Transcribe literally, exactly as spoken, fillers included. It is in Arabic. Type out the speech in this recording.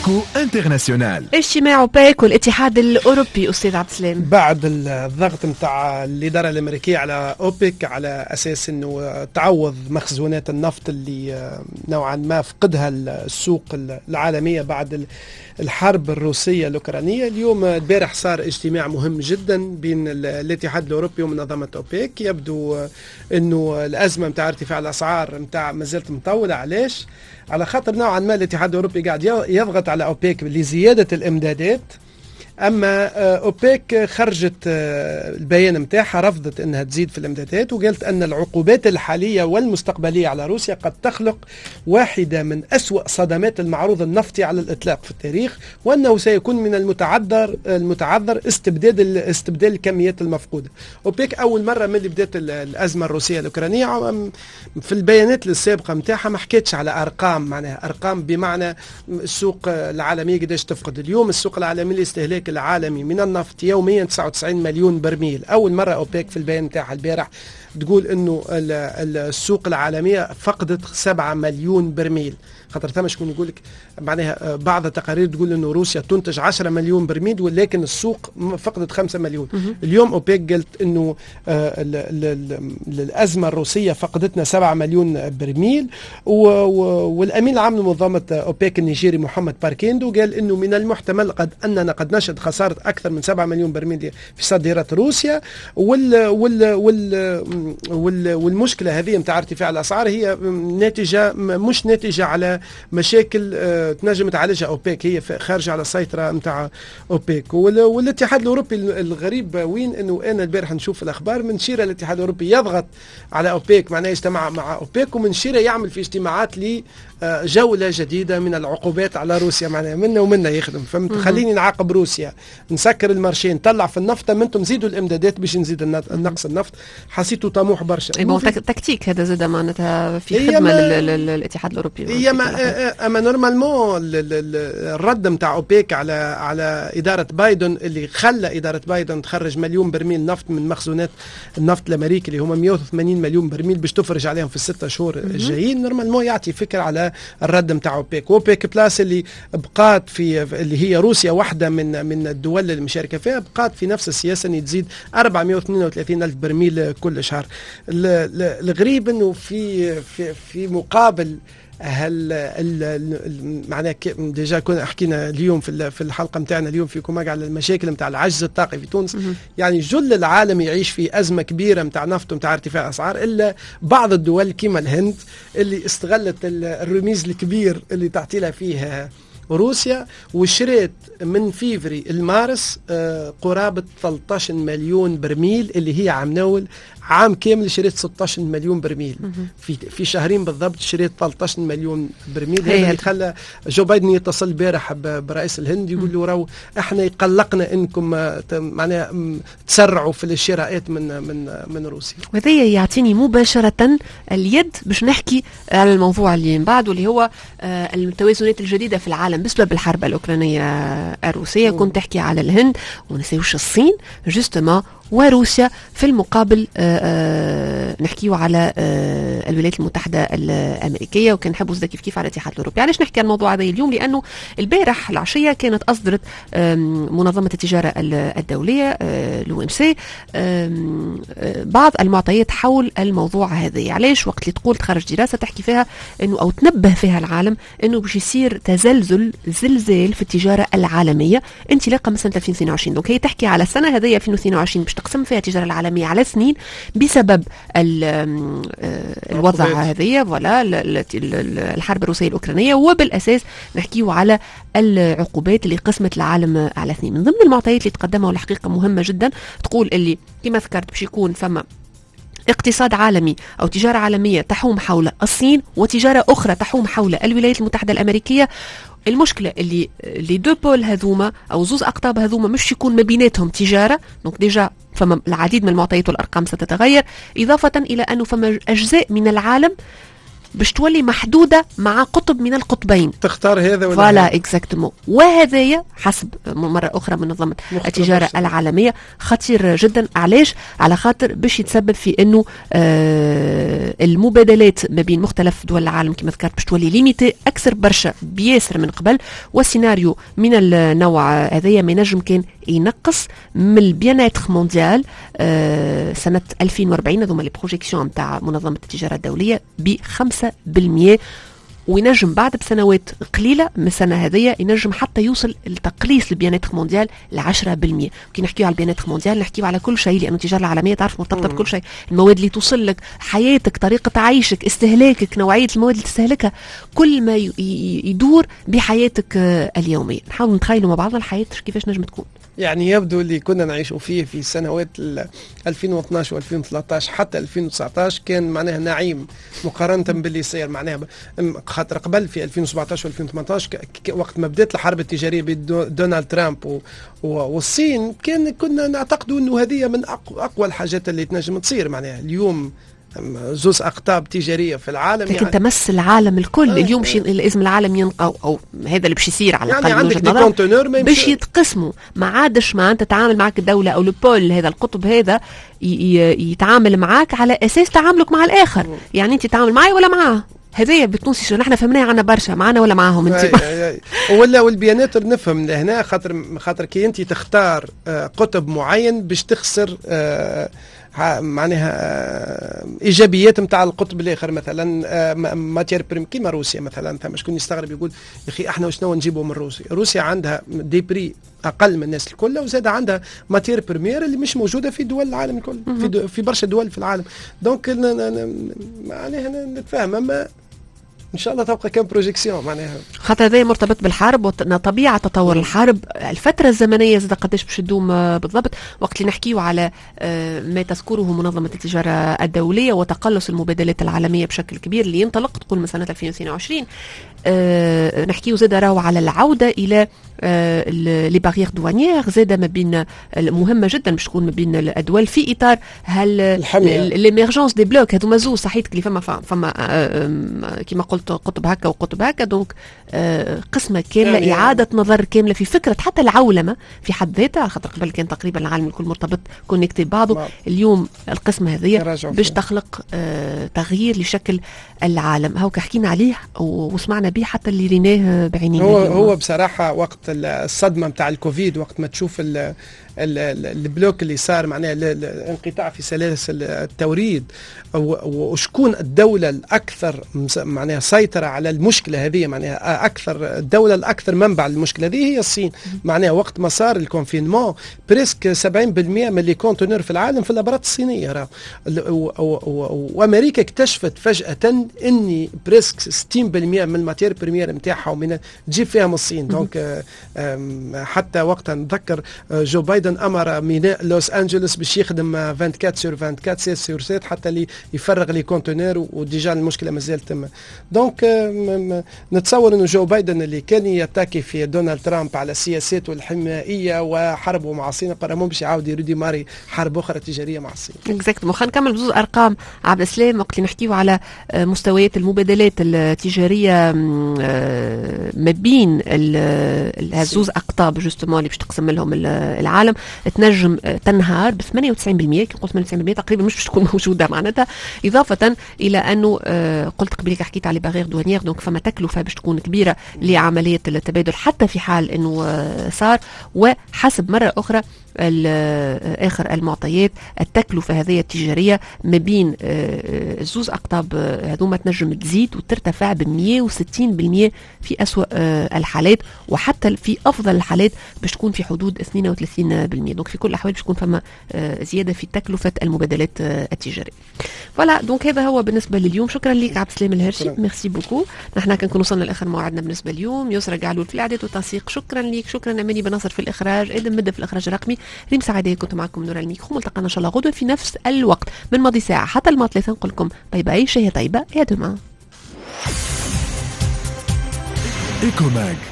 إيكو انترناسيونال. اجتماع أوبيك والاتحاد الأوروبي أستاذ عبد السلام بعد الضغط متاع الإدارة الأمريكية على أوبيك على أساس أنه تعوض مخزونات النفط اللي نوعا ما فقدها السوق العالمية بعد الحرب الروسية الأوكرانية. اليوم البارح صار اجتماع مهم جدا بين الاتحاد الأوروبي ومنظمة أوبيك. يبدو أنه الأزمة متاع ارتفاع الأسعار متاع ما زالت مطولة. علاش؟ على خاطر نوعا ما الاتحاد الأوروبي قاعد يضغط على أوبيك لزيادة الإمدادات، أما أوبيك خرجت البيان متاعها رفضت أنها تزيد في الإمدادات، وقالت أن العقوبات الحالية والمستقبلية على روسيا قد تخلق واحدة من أسوأ صدمات المعروض النفطي على الإطلاق في التاريخ، وأنه سيكون من المتعذر المتعذر استبداد استبدال الكميات المفقودة. أوبيك أول مرة من اللي بدأت الأزمة الروسية الأوكرانية في البيانات السابقة متاعها ما حكيتش على أرقام، معناها أرقام بمعنى السوق العالمية قداش تفقد. اليوم السوق العالمي لاستهلاك العالمي من النفط يوميا تسعة وتسعين مليون برميل. أول مرة أوبيك في البيان تاعها البارح تقول أنه السوق العالمية فقدت سبعة مليون برميل. خاطر ثم شكون يقول لك معناها بعض التقارير تقول انه روسيا تنتج عشرة مليون برميل ولكن السوق فقدت خمسة مليون. اليوم اوبيك قالت انه الازمه الروسيه فقدتنا سبعة مليون برميل، والامين العام لمنظمه اوبيك النيجيري محمد باركيندو قال انه من المحتمل قد اننا قد نشهد خساره اكثر من سبعة مليون برميل في صادرات روسيا، وال وال وال وال والمشكله هذه نتاع ارتفاع الاسعار هي ناتجه مش ناتجه على مشاكل آه تنجم تعالجها أوبيك، هي خارجة على السيطرة متاع أوبيك. والاتحاد الأوروبي الغريب وين أنه أنا البارح نشوف في الأخبار من شيرة الاتحاد الأوروبي يضغط على أوبيك، معناه يجتمع مع أوبيك، ومن شيرة يعمل في اجتماعات لي جولة جديدة من العقوبات على روسيا، معناها منا ومنا يخدم. فهمت؟ خليني نعاقب روسيا، نسكر المارشين، نطلع في النفط، منتم زيدوا الامدادات باش نزيد النقص النفط. حسيته طموح برشا. اي بون تكتيك هذا زاد معناتها في خدمة للاتحاد الأوروبي. هي ما اما نورمالمون الرد نتاع اوبيك على على اداره بايدن اللي خلى اداره بايدن تخرج مليون برميل نفط من مخزونات النفط الامريكي اللي هما مئة وثمانين مليون برميل باش تفرج عليهم في الستة شهور الجايين، نورمالمون يعطي فكره على الرد نتاع اوبيك. اوبيك بلاس اللي بقات في اللي هي روسيا واحده من من الدول اللي مشاركه فيها بقات في نفس السياسه ان تزيد أربعمئة واثنين وثلاثين ألف برميل كل شهر. الغريب انه في في في مقابل هل معناه ديجا كنا حكينا اليوم في في الحلقه نتاعنا اليوم في كوماج على المشاكل نتاع العجز الطاقي في تونس. يعني جل العالم يعيش في ازمه كبيره نتاع نفط ونتاع ارتفاع اسعار، الا بعض الدول كيما الهند اللي استغلت الرميز الكبير اللي تعطي لها فيه روسيا وشريت من فيفري المارس قرابة ثلاثة عشر مليون برميل، اللي هي عام نول عام كامل شريت ستة عشر مليون برميل في في شهرين بالضبط شريت ثلاثة عشر مليون برميل. هذا اللي خلى جو بايدن يتصل البارح برئيس الهند يقول له راهو احنا يقلقنا انكم معناها تسرعوا في الشراءات من من من روسيا. وهذا يعطيني مباشرة اليد باش نحكي على الموضوع اللي من بعد واللي هو التوازنات الجديدة في العالم بسبب الحرب الأوكرانية الروسية. كنت تحكي على الهند ونسيوش الصين جوستما وروسيا، في المقابل آآ آآ نحكيو على الولايات المتحدة الأمريكية، وكان نحبوا زاد كيف كيف على الاتحاد الأوروبي. علاش نحكي عن الموضوع هذا اليوم؟ لأنه البارح العشية كانت أصدرت منظمة التجارة الدولية الأو إم سي بعض المعطيات حول الموضوع هذا. علاش وقت اللي تقول تخرج دراسة تحكي فيها إنه أو تنبه فيها العالم إنه باش يصير تزلزل زلزال في التجارة العالمية انطلاقا من سنة ألفين واثنين وعشرين. دونك هي تحكي على السنة هذه ألفين واثنين وعشرين باش تقسم فيها التجارة العالمية على سنين بسبب الوضع هذه ولا الحرب الروسية الأوكرانية، وبالأساس نحكيه على العقوبات اللي قسمت العالم على سنين. من ضمن المعطيات اللي تقدمها والحقيقة مهمة جدا تقول اللي كما ذكرت باش يكون فما اقتصاد عالمي أو تجارة عالمية تحوم حول الصين وتجارة أخرى تحوم حول الولايات المتحدة الأمريكية. المشكلة اللي اللي دو بول هذوما أو زوز أقطاب هذوما مش يكون ما بيناتهم تجارة، دونك ديجا فما العديد من المعطيات والأرقام ستتغير، إضافة إلى أنه فما أجزاء من العالم باش تولي محدودة مع قطب من القطبين، تختار هذا ولا فوالا اكزاكتومون. وهذايا حسب مرة أخرى منظمة التجارة العالمية خطير جدا. علاش؟ على خاطر باش يتسبب في أنه آه المبادلات ما بين مختلف دول العالم كما ذكرت باش تولي ليميتي أكثر برشا بياسر من قبل. والسيناريو من النوع هذايا ما ينجم كان ينقص من البياناتر مونديال آه سنة ألفين وأربعين، هذوما لي بروجيكسيون نتاع منظمة التجارة الدولية بخمسة بالمية، وينجم بعد بسنوات قليلة من السنة هذية ينجم حتى يوصل لتقليص البياناتر مونديال لعشرة بالمية. كي نحكيو على البياناتر مونديال نحكيو على كل شيء، لأنه التجارة العالمية تعرف مرتبطة بكل شيء، المواد اللي توصل لك، حياتك، طريقة عيشك، استهلاكك، نوعية المواد اللي تستهلكها، كل ما يدور بحياتك اليومية. نحاول نتخيلوا مع بعضنا الحياة كيفاش نجم تكون. يعني يبدو اللي كنا نعيشوا فيه في سنوات ألفين واثناش وألفين وثلاثطاش حتى ألفين وتسعطاش كان معناها نعيم مقارنة باللي صار. معناها خاطر قبل في ألفين وسبعطاش وألفين وثمانطاش وقت ما بدات الحرب التجارية بين دونالد ترامب والصين كان كنا نعتقدوا انه هذه من اقوى الحاجات اللي تنجم تصير. معناها اليوم زوز أقطاب تجارية في العالم لكن يعني تمس العالم الكل. آه اليوم شيء لازم العالم ينقى أو, أو هذا اللي باش يصير على يعني عندك دي كونتينور باش يتقسموا، ما عادش ما أنت تتعامل معك الدولة أو البول هذا القطب هذا يتعامل معك على أساس تعاملك مع الآخر. م. يعني أنت تتعامل معي ولا معاه، هذايا بتونسي شو نحن فهمناها عنا برشا، معنا ولا معاهم انت. ولا والبيانات نفهم لهنا خاطر خاطر كي انت تختار قطب معين باش تخسر معناها ايجابيات نتاع القطب الاخر. مثلا ماتير بريم كيما روسيا مثلا، ثم شكون يستغرب يقول يا اخي احنا وشنو نجيبوا من روسيا؟ روسيا عندها دي بري اقل من الناس الكل، وزاد عندها ماتير بريمير اللي مش موجوده في دول العالم الكل، في, في برشا دول في العالم. دونك معناها نتفاهم، اما ان شاء الله تبقى كم بروجيكسيون معناها خاطر هذا مرتبط بالحرب وطبيعه تطور الحرب، الفتره الزمنيه زاد قداش باش تدوم بالضبط. وقت اللي نحكيو على ما تذكره منظمه التجاره الدوليه وتقلص المبادلات العالميه بشكل كبير اللي ينطلق تقول من سنه ألفين واثنين وعشرين، أه نحكيو زاد راهو على العوده الى أه لي باريير دوانيير زاد ما بين مهمه جدا باش تكون ما بين الدول في اطار هل ليميرجونس دي بلوك هذوما زوج صحيت اللي فما فما أه كما قلت قطب هكا وقطب هكا. دونك أه قسمه كامله يعني اعاده نظر كامله في فكره حتى العولمه في حد ذاتها، خاطر قبل كان تقريبا العالم الكل مرتبط كونكتي بعضه. ما. اليوم القسمه هذه باش تخلق أه تغيير لشكل العالم. هاو حكينا عليه وسمعنا به حتى اللي ريناه بعينينا. هو هو بصراحه وقت الصدمه نتاع الكوفيد، وقت ما تشوف ال البلوك اللي صار معناه الانقطاع في سلاسل التوريد، وشكون الدولة الأكثر معناها سيطرة على المشكلة هذه، معناها أكثر الدولة الأكثر منبع للمشكلة هذه هي الصين. معناها وقت ما صار الكونفينمون بريسك سبعين بالمئة من اللي كونتينور في العالم في الأبراج الصينية راه، وأمريكا اكتشفت فجأة أني بريسك ستين بالمئة من الماتير بريمير نتاعها ومن تجيب فيها من الصين. دونك حتى وقتها نتذكر جو بايدن امر ميناء لوس انجلوس باش يخدم أربعة وعشرين سور أربعة وعشرين سيت سور سيت حتى اللي يفرغ لي كونتينور، وديجا المشكله مازال تم. دونك نتصور انه جو بايدن اللي كان يتاكي في دونالد ترامب على سياساته الحمائيه وحربه مع الصين قرروا باش يعاود يريد ماري حرب اخرى تجاريه مع الصين. اكزاكتومون. خلينا نكمل بزوز ارقام عبد السلام وقت اللي نحكيو على مستويات المبادلات التجاريه ما بين الزوز اقطاب جوستومون اللي باش تقسم لهم العالم تنجم تنهار ب ثمانية وتسعين بالمئة. كي قلت ثمانية وتسعين بالمئة تقريبا مش باش تكون موجوده معناتها، اضافه الى انه قلت قبلك حكيت على بارير دوانيير، دونك فما تكلفه باش تكون كبيره لعمليه التبادل حتى في حال انه صار. وحسب مره اخرى اخر المعطيات التكلفه هذه التجاريه ما بين زوز اقطاب هذوما تنجم تزيد وترتفع ب مئة وستين بالمئة في اسوأ الحالات، وحتى في افضل الحالات باش تكون في حدود اثنين وثلاثين بالمئة. دونك في كل الاحوال باش تكون فما زياده في تكلفه المبادلات التجاريه. فوالا دونك هذا هو بالنسبه لليوم. شكرا لك عبد السلام الهرشي، ميرسي بوكو. نحن كنكون وصلنا لاخر موعدنا بالنسبه اليوم. يسرى قعلول في الاعداد والتنسيق، شكرا لك. شكرا اماني بنصر في الاخراج، ادم مده في الاخراج الرقمي، ريم سعيدة كنت معكم نور الميكرو. ملتقانا ان شاء الله غدوه في نفس الوقت من ماضي ساعه حتى الماضي ثلاثه. نقول لكم باي باي، شهيه طيبه، يا دوما. إيكوماك